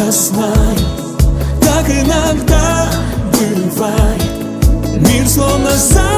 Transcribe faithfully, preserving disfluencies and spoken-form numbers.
я знаю, так иногда бывает. Мир словно за